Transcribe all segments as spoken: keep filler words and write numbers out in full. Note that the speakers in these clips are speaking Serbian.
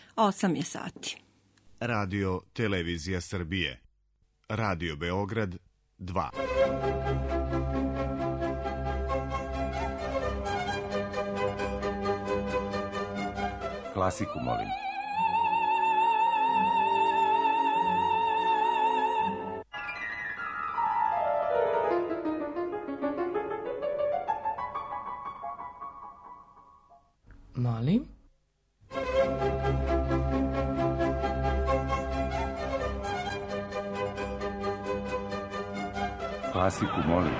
osam je sati. Radio Televizija Srbije. Radio Beograd dva. Klasiku molim. Molim? Klasiku molim.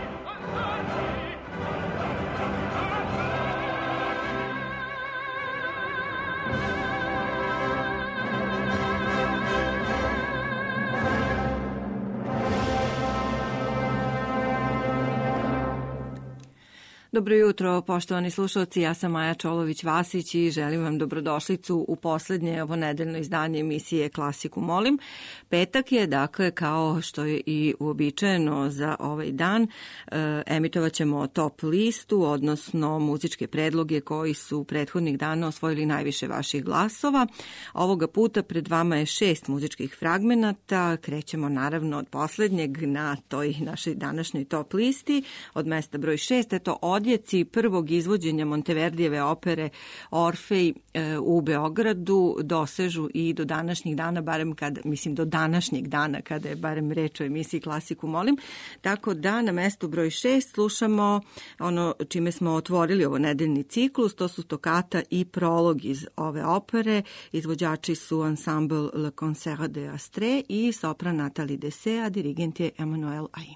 Dobro jutro, poštovani slušalci, ja sam Maja Čolović-Vasić i želim vam dobrodošlicu u poslednje ovo nedeljno izdanje emisije Klasiku molim. Petak je, dakle, kao što je i uobičajeno za ovaj dan, emitovat ćemo top listu, odnosno muzičke predloge koji su prethodnih dana osvojili najviše vaših glasova. Ovoga puta pred vama je šest muzičkih fragmenata. Krećemo naravno od poslednjeg na toj našoj današnjoj top listi, od mesta broj šest, eto odjeci prvog izvođenja Monteverdijeve opere Orfej u Beogradu dosežu i do današnjih dana, barem kad, mislim do današnjeg dana kada je barem reč o emisiji Klasiku molim. Tako da na mestu broj šest slušamo ono čime smo otvorili ovo nedeljni ciklus, to su tokata i prolog iz ove opere. Izvođači su Ensemble Le Concert de Astre i sopran Nathalie Dessay, a dirigent je Emmanuel Aim.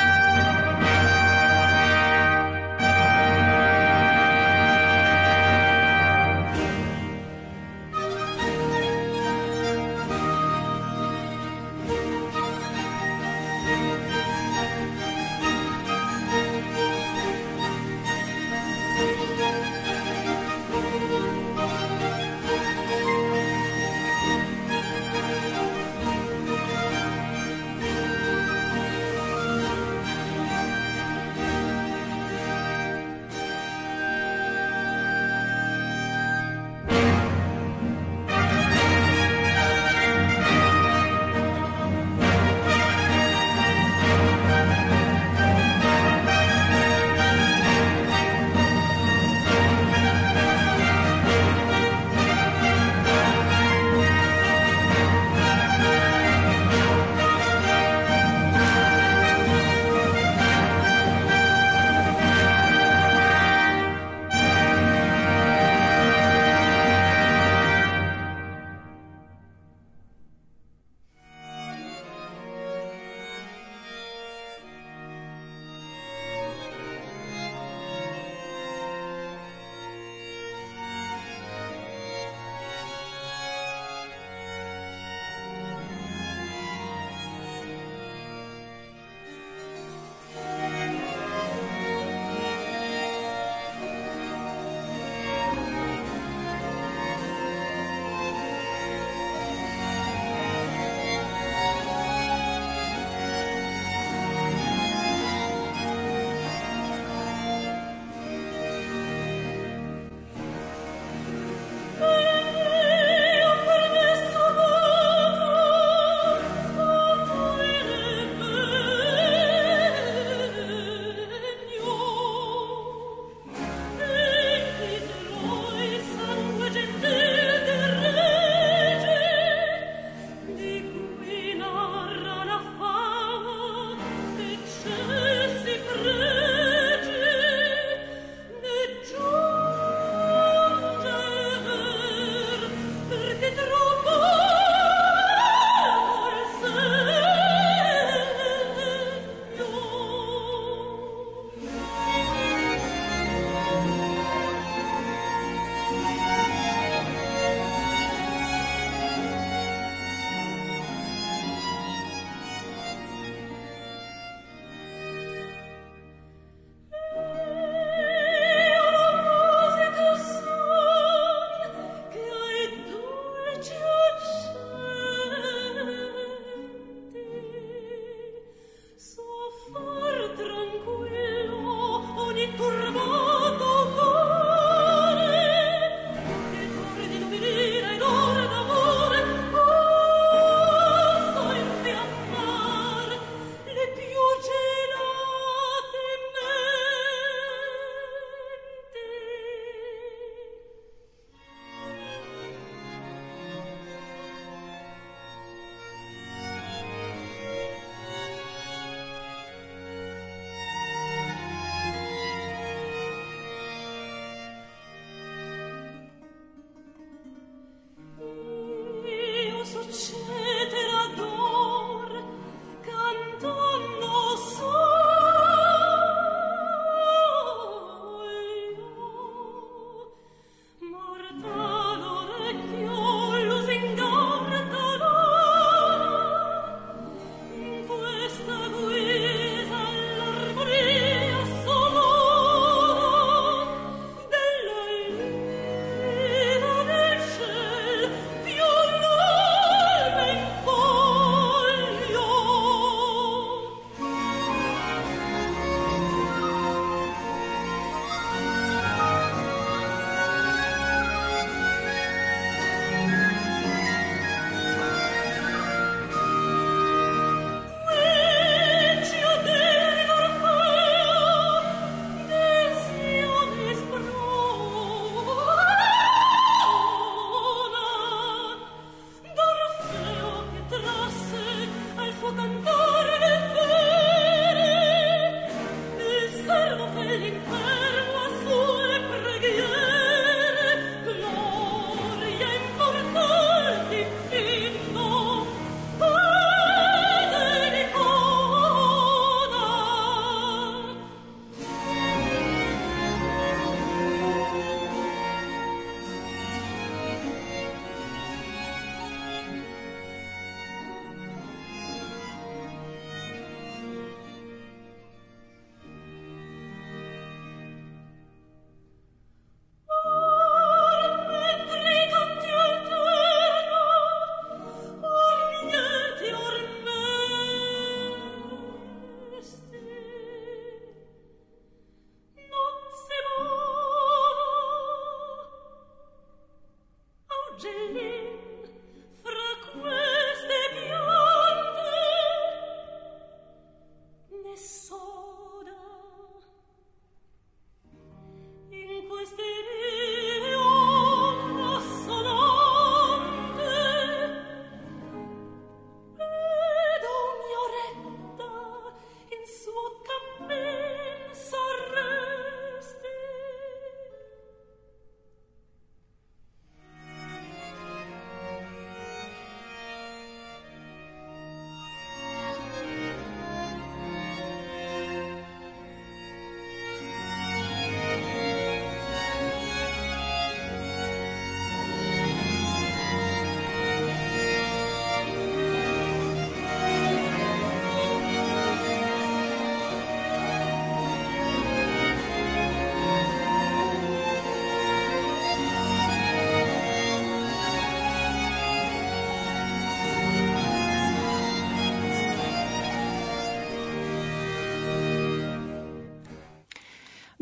Thank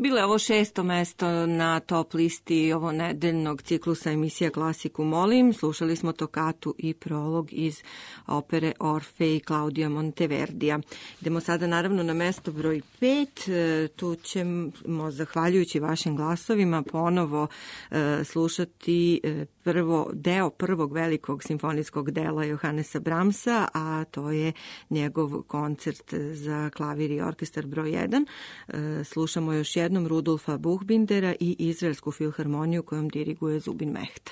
Bilo je ovo šesto mesto na top listi ovo nedeljnog ciklusa emisija Klasiku molim. Slušali smo tokatu i prolog iz opere Orfej Claudia Monteverdija. Idemo sada naravno na mesto broj pet. Tu ćemo, zahvaljujući vašim glasovima, ponovo slušati prvo deo prvog velikog simfonijskog dela Johannesa Brahmsa, a to je njegov koncert za klavir i orkestar broj jedan. Slušamo još jednom Rudolfa Buchbindera i Izraelsku filharmoniju kojom diriguje Zubin Mehta.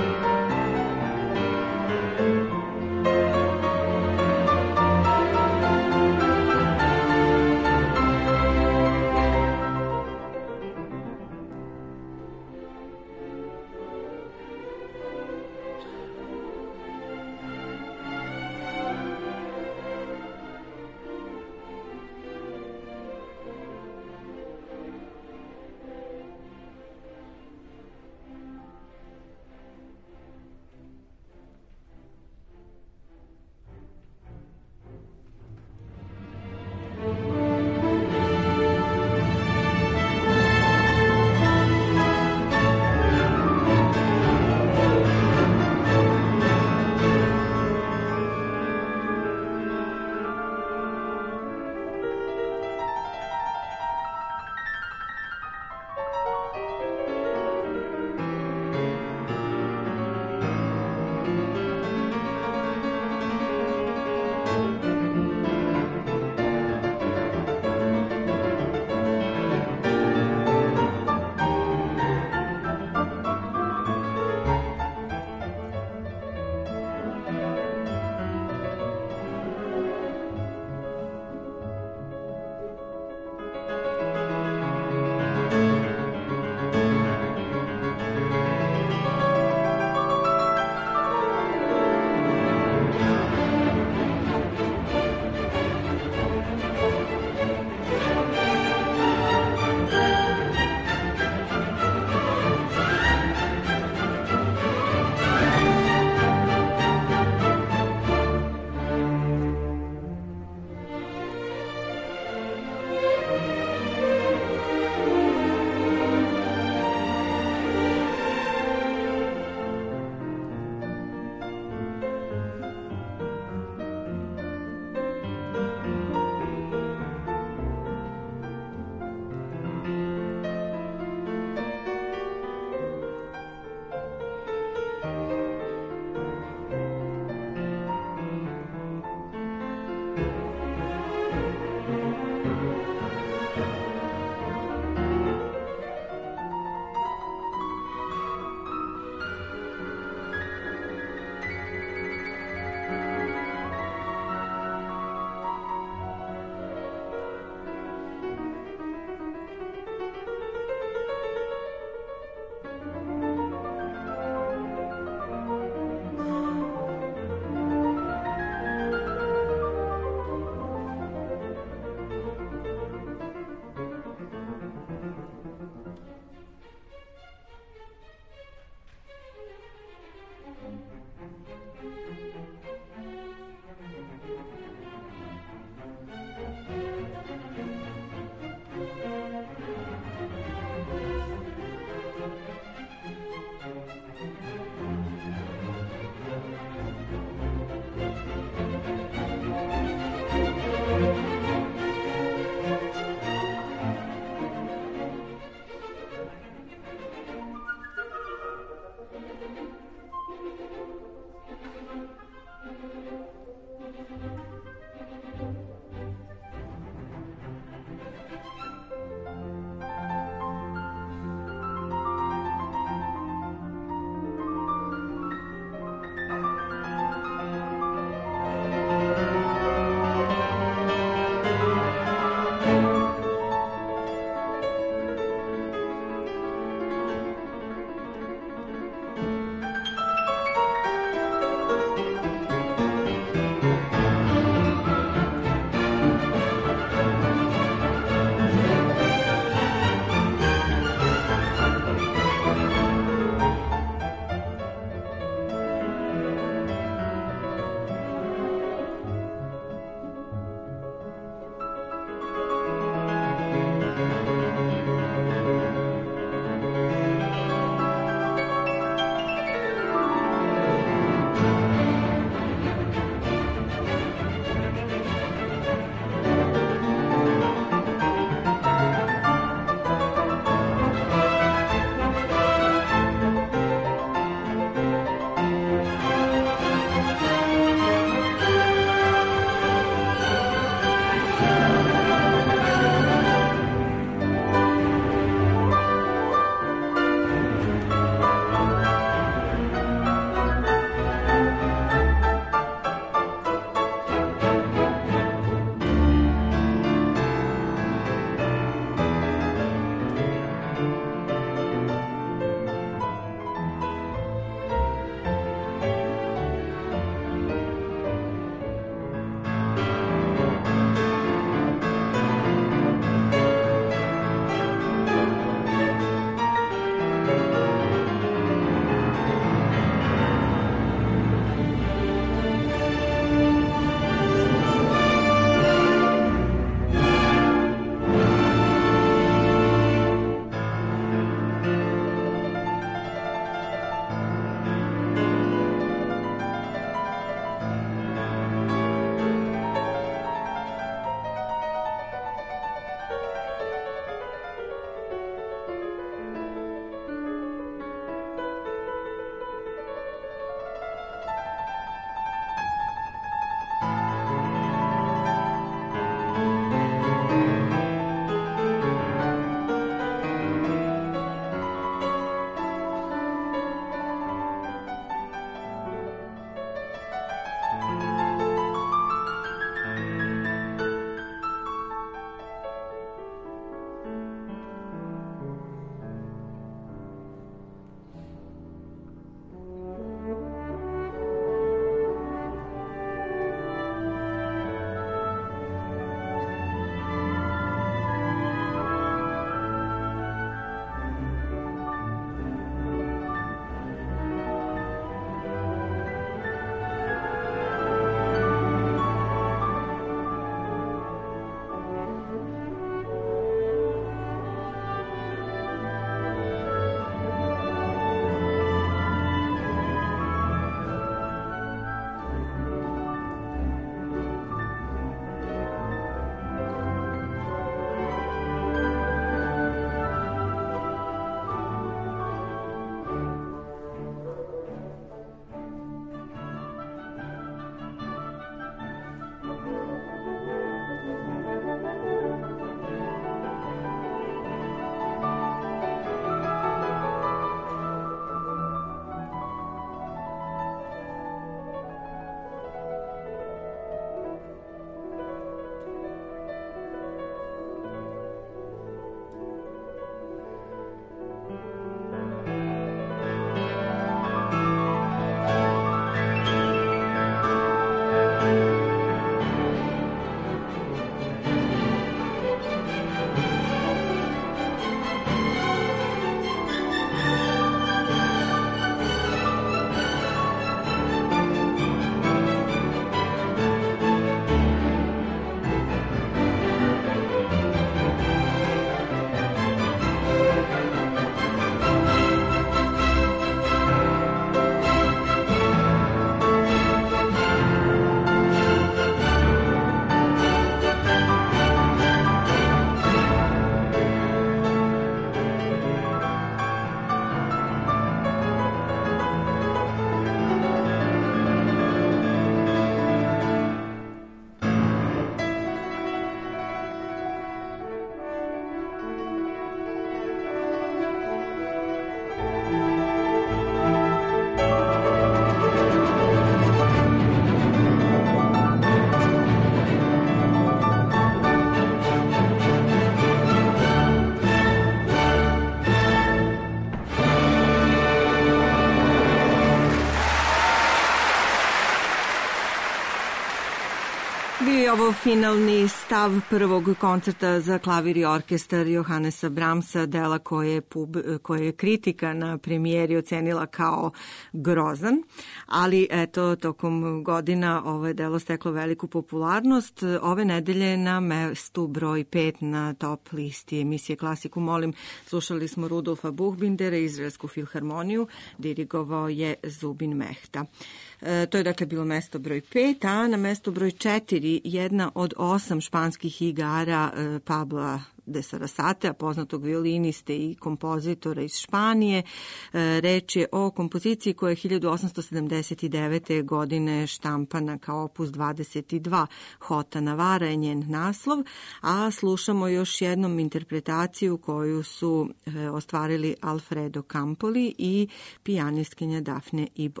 ovo finalni stav prvog koncerta za klavir i orkestar Johannesa Brahmsa, dela koje, pub, koje je kritika na premijeri ocenila kao grozan, ali eto, tokom godina ovo je delo steklo veliku popularnost. Ove nedelje na mestu broj pet na top listi emisije Klasiku molim slušali smo Rudolfa Buchbindera, Izraelsku filharmoniju, dirigovao je Zubin Mehta. E, to je dakle bilo mesto broj pet, a na mesto broj četiri jedna od osam španskih igara e, Pabla de Sarasatea, poznatog violiniste i kompozitora iz Španije. E, reč je o kompoziciji koja je hiljadu osamsto sedamdeset devete. godine štampana kao opus dvadeset dva. Hota Navara je njen naslov, a slušamo još jednom interpretaciju koju su e, ostvarili Alfredo Campoli i pijanistkinja Daphne Ibo.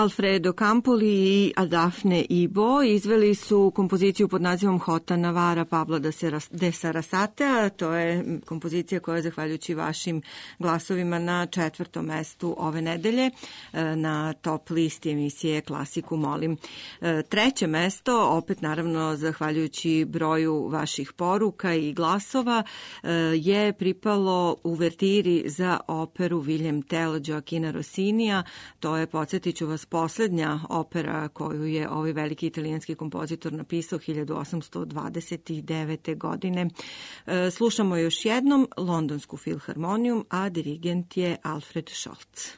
Alfredo Campoli i Adafne Ibo izveli su kompoziciju pod nazivom Hota Navara Pablo de Sarasatea. To je kompozicija koja je, zahvaljujući vašim glasovima, na četvrtom mestu ove nedelje na top listi emisije Klasiku molim. Treće mesto, opet naravno zahvaljujući broju vaših poruka i glasova, je pripalo uvertiri za operu William Tell Gioachina Rossinija. To je, podsjetit ću vas, poslednja opera koju je ovaj veliki italijanski kompozitor napisao hiljadu osamsto dvadeset devete. godine. Slušamo još jednom Londonsku filharmoniju, a dirigent je Alfred Scholz.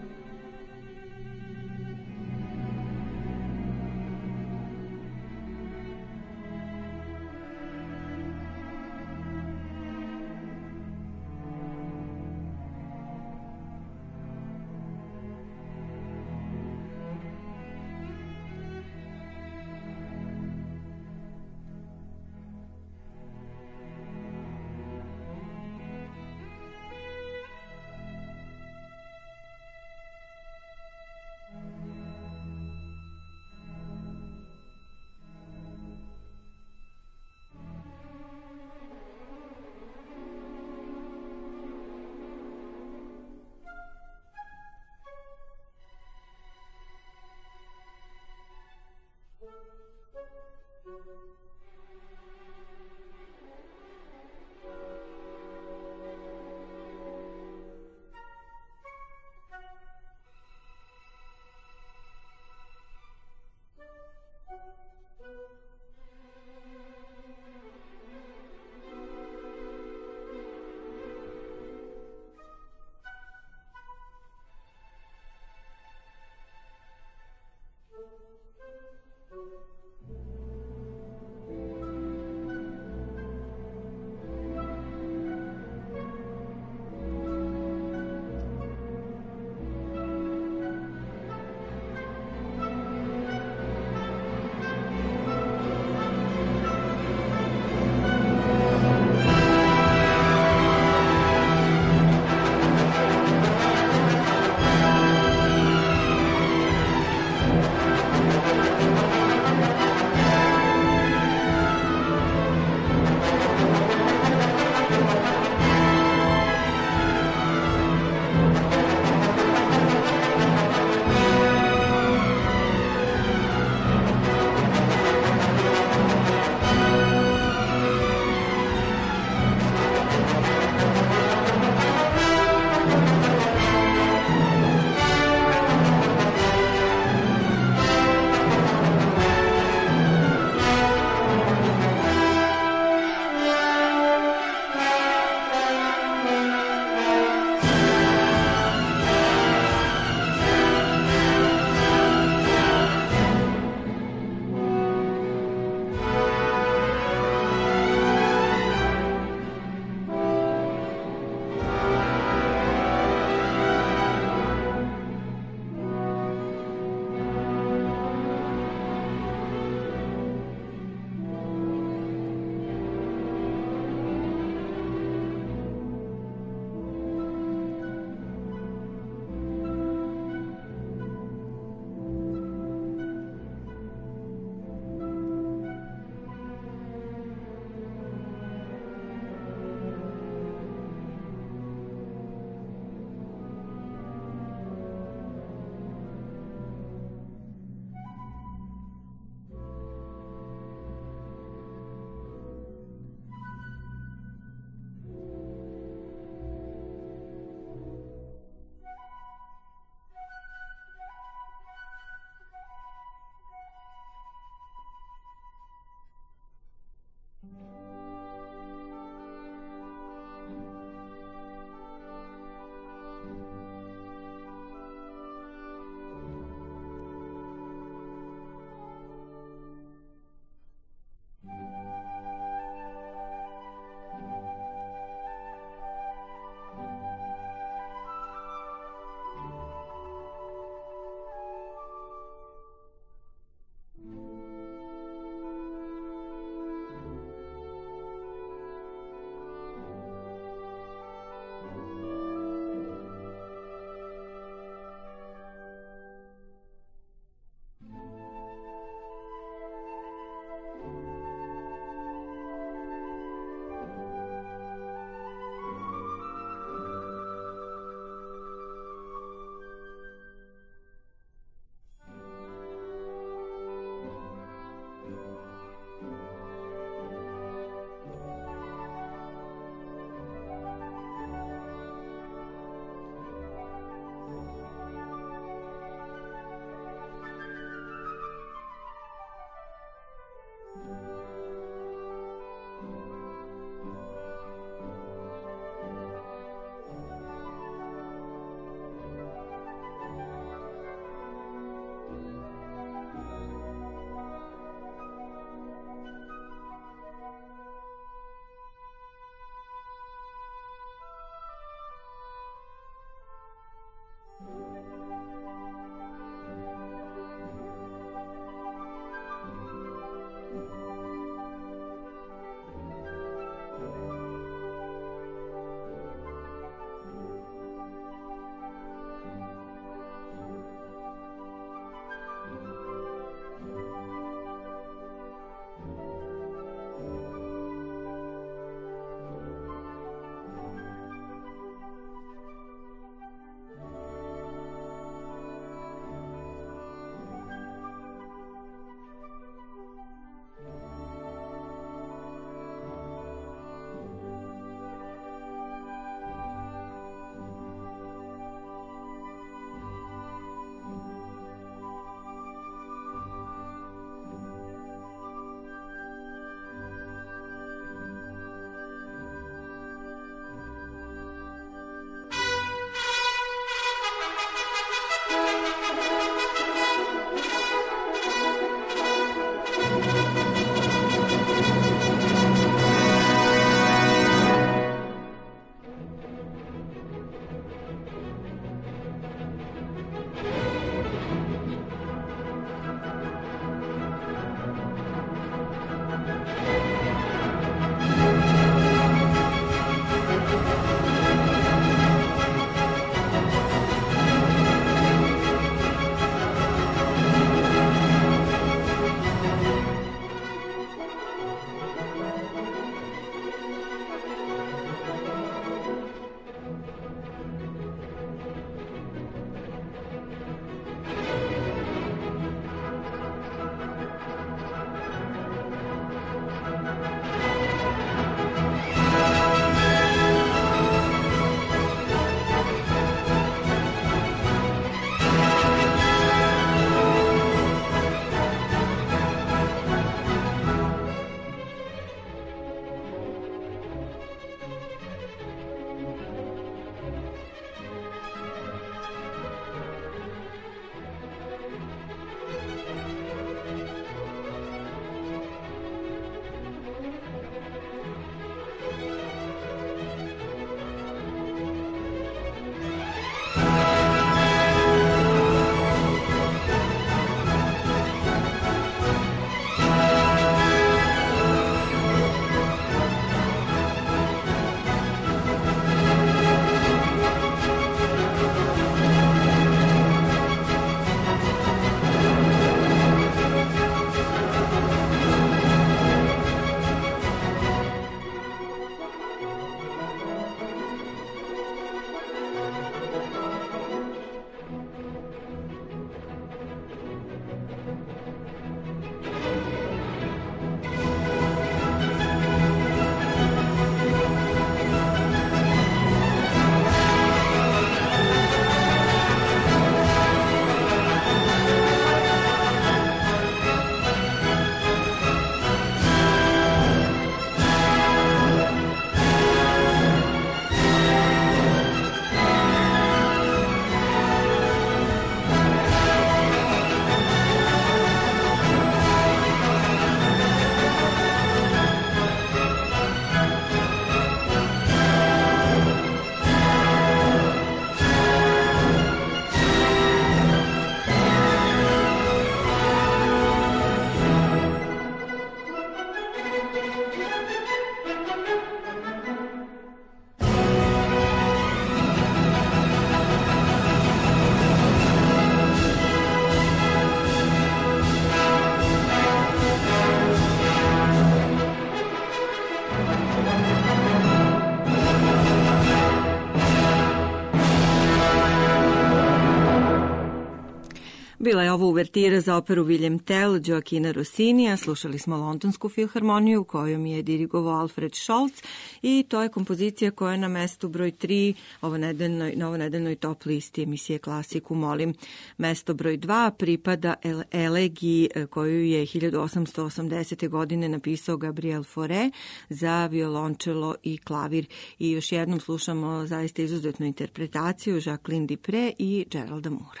Bila je ovo uvertira za operu William Tell, Gioachina Rossinija, slušali smo Londonsku filharmoniju kojom je dirigovao Alfred Scholz i to je kompozicija koja je na mestu broj tri ovonedeljnoj, na ovonedeljnoj top listi emisije Klasiku molim. Mesto broj dva pripada elegiji koju je hiljadu osamsto osamdesete. godine napisao Gabriel Fauré za violončelo i klavir. I još jednom slušamo zaista izuzetnu interpretaciju Jacqueline Dupré i Geralda Moora.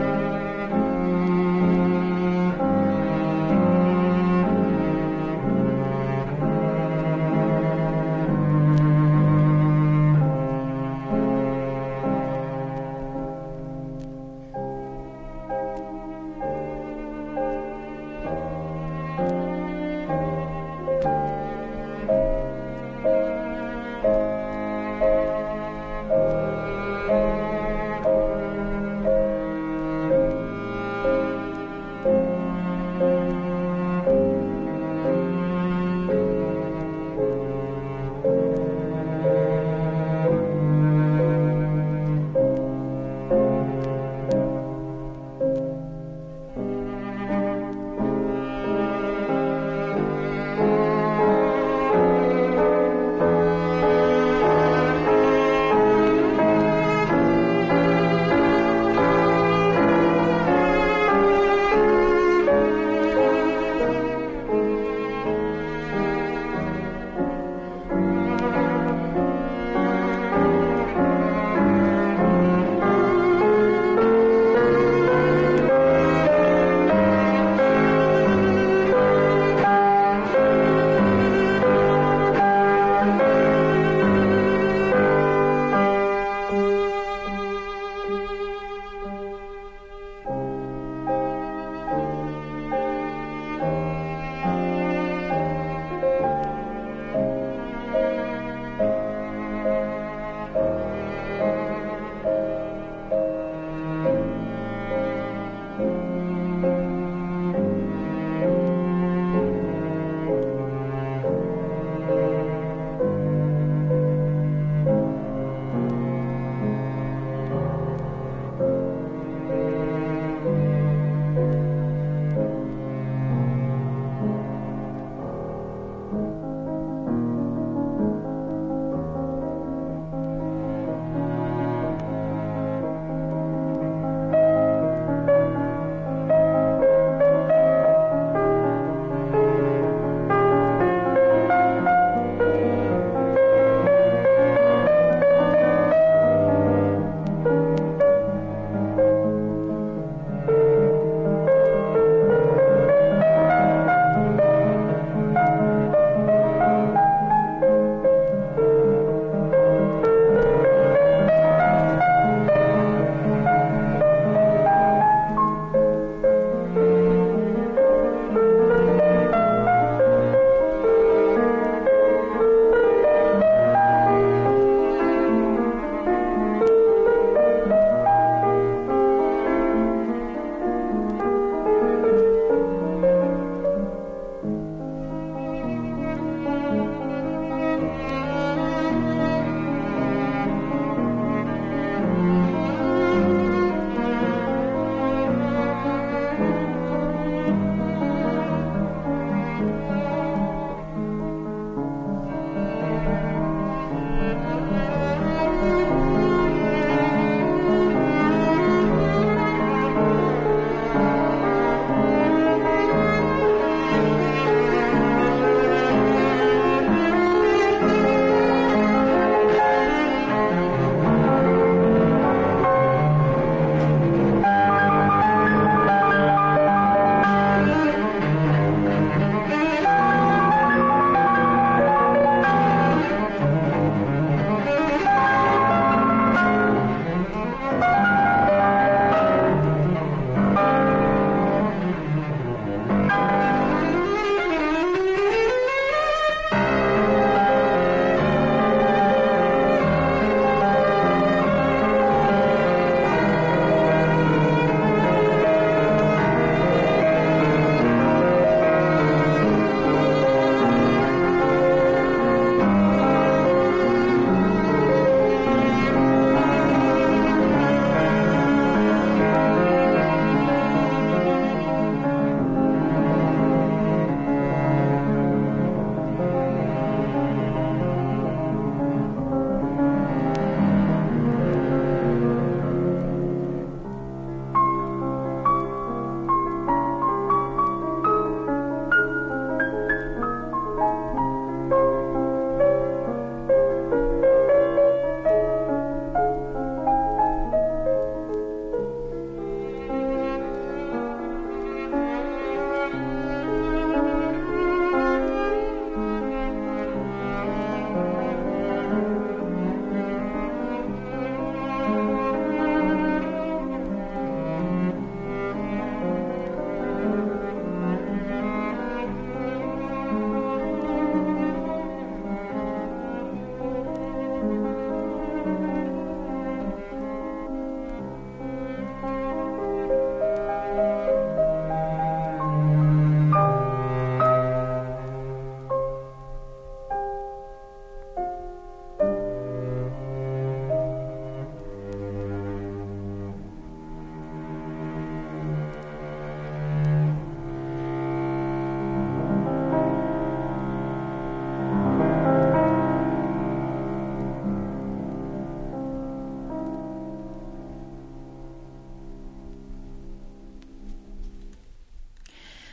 Thank you.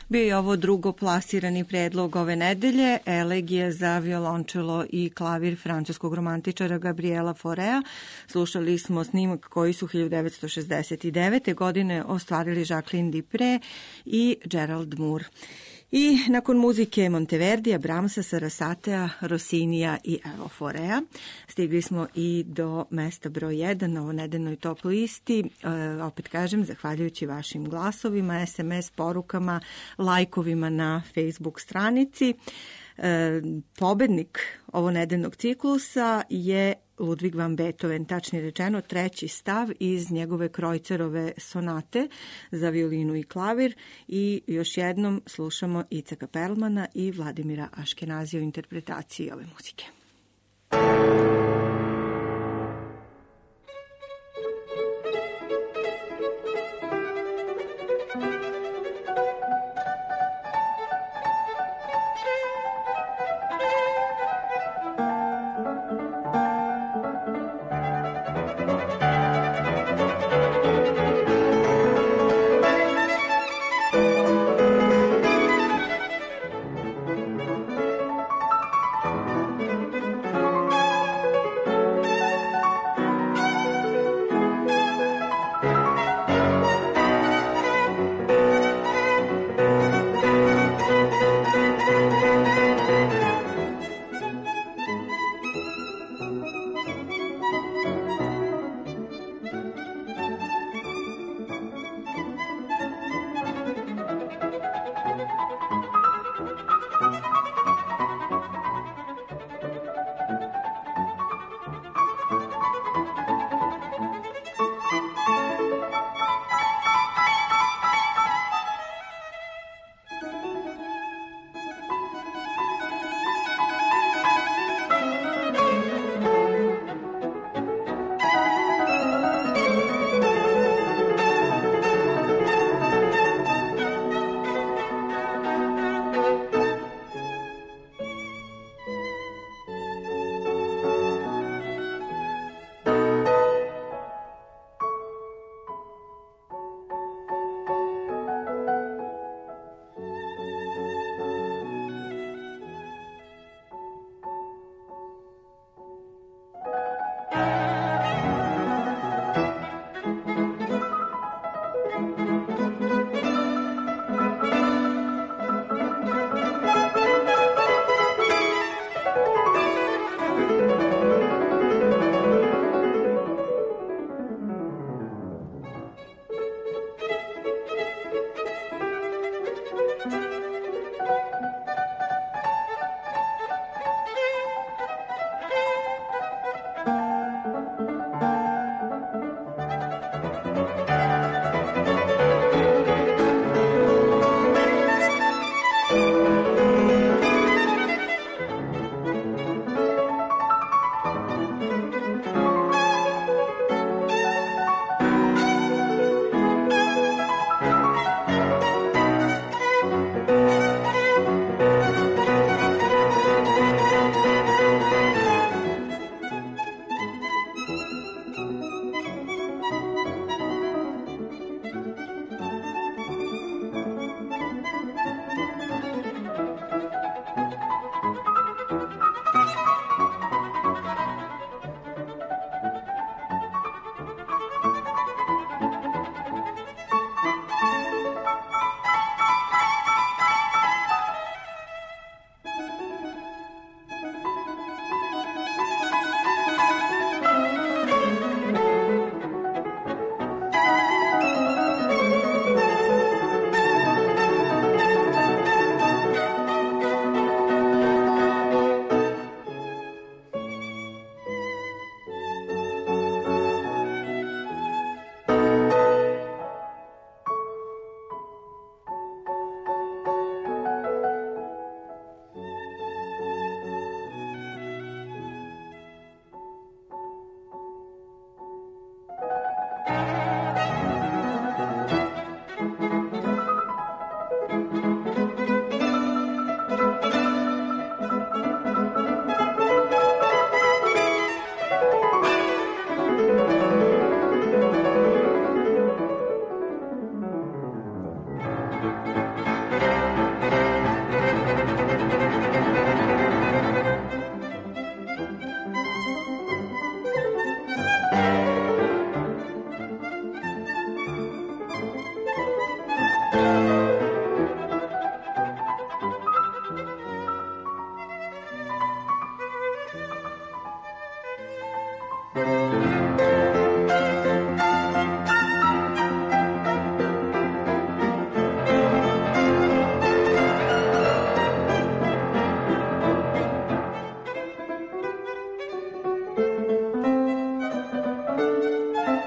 Bio je ovo drugo plasirani predlog ove nedelje, Elegija za violončelo i klavir francuskog romantičara Gabriela Faurea. Slušali smo snimak koji su hiljadu devetsto šezdeset devete. godine ostvarili Jacqueline Dupre i Gerald Moore. I nakon muzike Monteverdija, Brahmsa, Sarasatea, Rossinija i evo Faurea, stigli smo i do mesta broj jedan na ovonedeljnoj top listi. E, opet kažem, zahvaljujući vašim glasovima, es em es porukama, lajkovima na Facebook stranici. E, pobednik ovonedeljnog ciklusa je Ludwig van Beethoven, tačnije rečeno treći stav iz njegove Kreutzerove sonate za violinu i klavir. I još jednom slušamo Icaka Perlmana i Vladimira Aškenazija u interpretaciji ove muzike.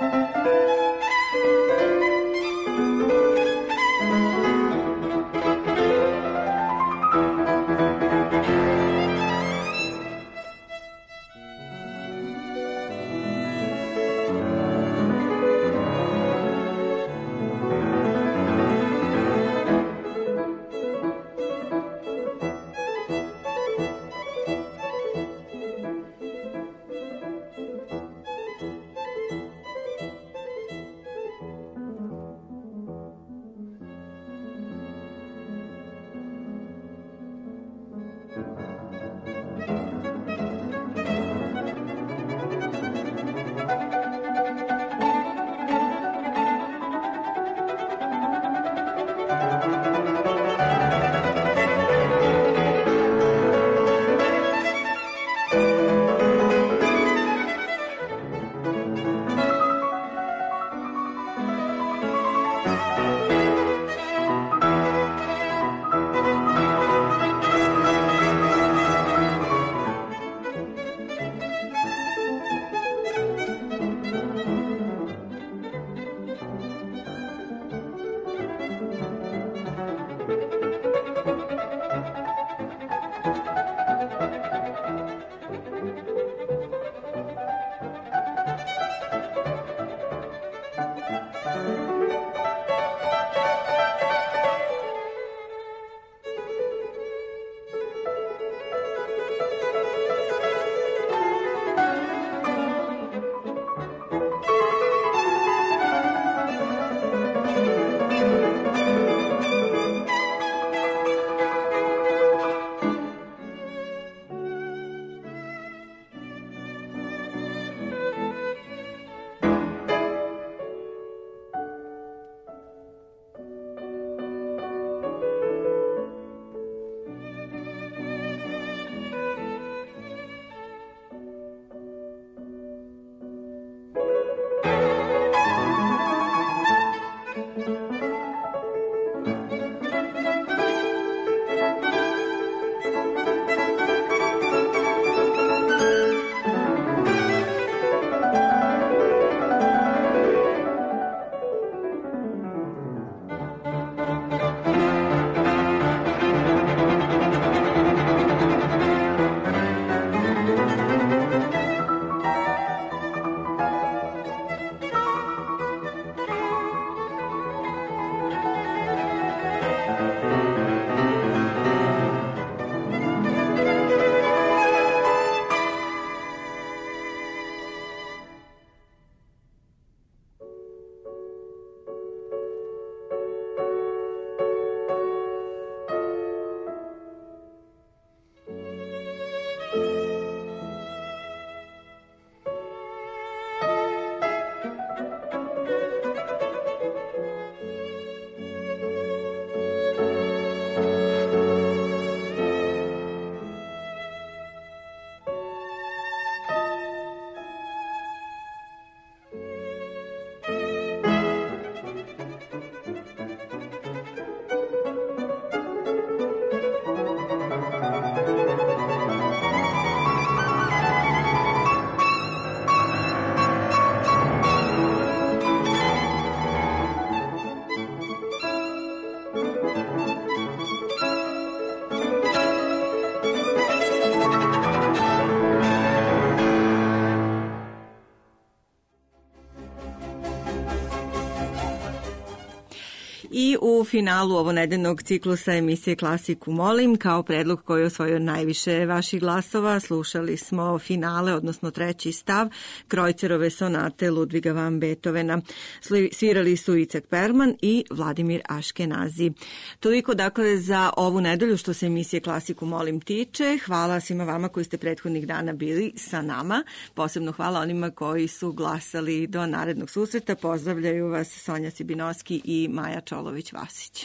I u finalu ovo nedeljnog ciklusa emisije Klasiku molim, kao predlog koji je osvojio najviše vaših glasova, slušali smo finale, odnosno treći stav Krojcerove sonate Ludviga van Beethovena. Svirali su Icek Perman i Vladimir Aškenazi. Toliko dakle za ovu nedelju što se emisije Klasiku molim tiče. Hvala svima vama koji ste prethodnih dana bili sa nama. Posebno hvala onima koji su glasali. Do narednog susreta. Pozdravljaju vas Sonja Sibinovski i Maja Čolović-Vasić.